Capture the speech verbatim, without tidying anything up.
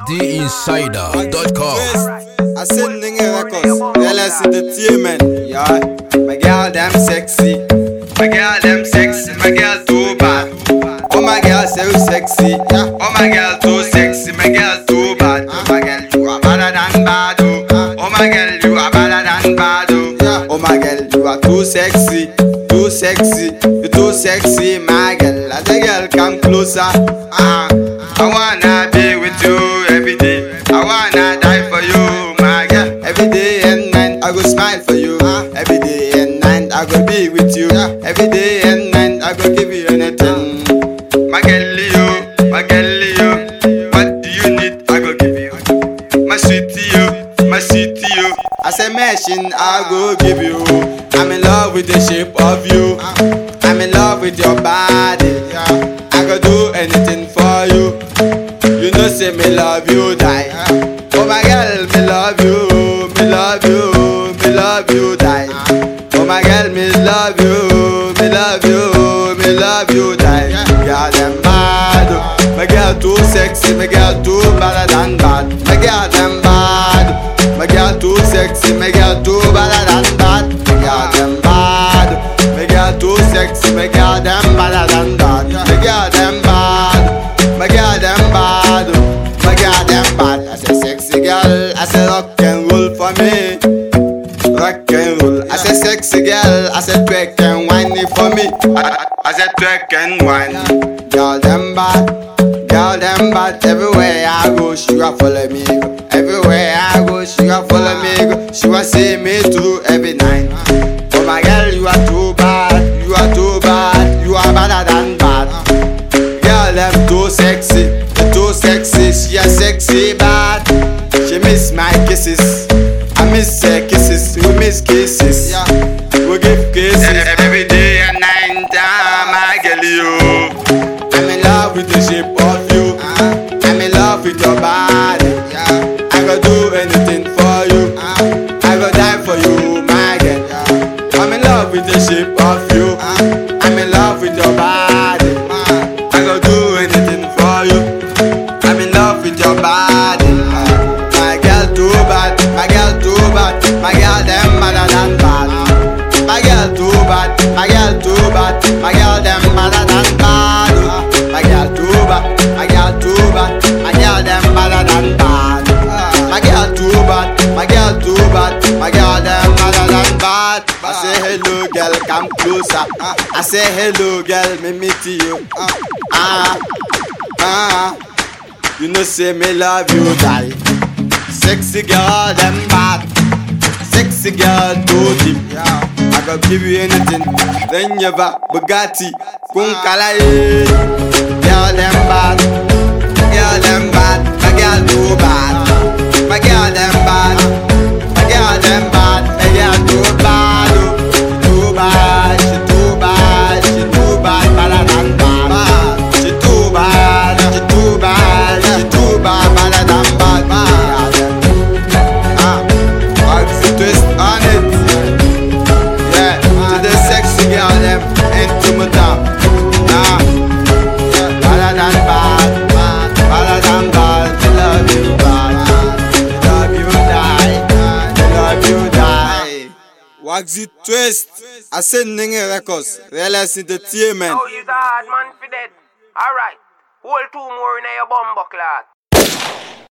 the insider dot com. I send the records, L S Entertainment, yeah. My girl, them sexy. My girl, them sexy. My girl, too bad. Oh, my girl, so sexy. Yeah. Oh, my girl, too sexy. My girl, too bad. Oh, my girl, you are better than bad. Oh, oh my girl, you are better than bad. Oh, yeah. Oh, my girl, you are too sexy. Too sexy. You're too sexy, my girl. As a girl, come closer. Ah, I wanna be with you every day. I wanna die for you, my girl. Every day and night, I go smile for you. Every day and night, I go be with you. Every day and night, I go give you anything. My girl, you, my girl, you. What do you need? I go give you. My sweetie, you, my sweetie, you. As a machine, I go give you. I'm in love with the shape of you. I'm in love with your body. I go do anything for you. You know, say me love you, die. Oh my girl, me love you, me love you, me love you, die. Oh my girl, me love you, me love you, me love you, die. Girl, them bad. My girl too sexy, my girl too better than bad. My girl them bad. My girl too sexy, my girl too better than bad. My girl them bad. My girl too sexy, my girl them better than bad. My girl them bad. My girl them bad. My girl them bad. I say sexy girl, I say rock and roll for me. Rock and roll. I say sexy girl, I say twerk and whine it for me. I, I say twerk and whine. Girl them bad, girl them bad. Everywhere I go, she a follow me. Everywhere I go, she a follow me. She wa see me through every night. Oh my girl, you are too bad, you are too bad, you are better than bad. Girl them too sexy, they too sexy. She a sexy bad. She miss my kisses, I miss her kisses. We miss kisses, we give kisses every day and night. Ah, my girl, you. I'm in love with the shape of you. I'm in love with your body. I go do anything for you. I go die for you, my girl. I'm in love with the shape of you. I'm in love with your body. I go do anything for you. I'm in love with your body. My girl too bad. My girl too bad. My girl them better than bad. My girl too bad. My girl too bad. My girl them better than bad. My girl too bad. My girl too bad. My girl them better than bad. My girl too bad. My girl too bad. My girl them better than bad. I say hello girl, come closer. I say hello girl, me meet you. Ah, ah. You know say me love you, die. Sexy girl, them bad. Sexy girl, too deep. I go give you anything. Then you va Bugatti, Kun Kalaye. Girl, them bad. Girl, them bad. My girl too bad. My girl, them bad. My girl, them bad. My girl too bad. Too bad. She too bad. She too bad. Better than bad. She too bad. She too bad. She too bad. Better than bad. Ah, what's the twist on it? Yeah, to the sexy girl them into my top. Nah, better than bad. Better than bad. I love you bad. I love you die. I love you die. What's the twist? I said Ninge Records. Realize Entertainment. Oh, you a hard man for that. Alright. Hold two more in your bumbo clock.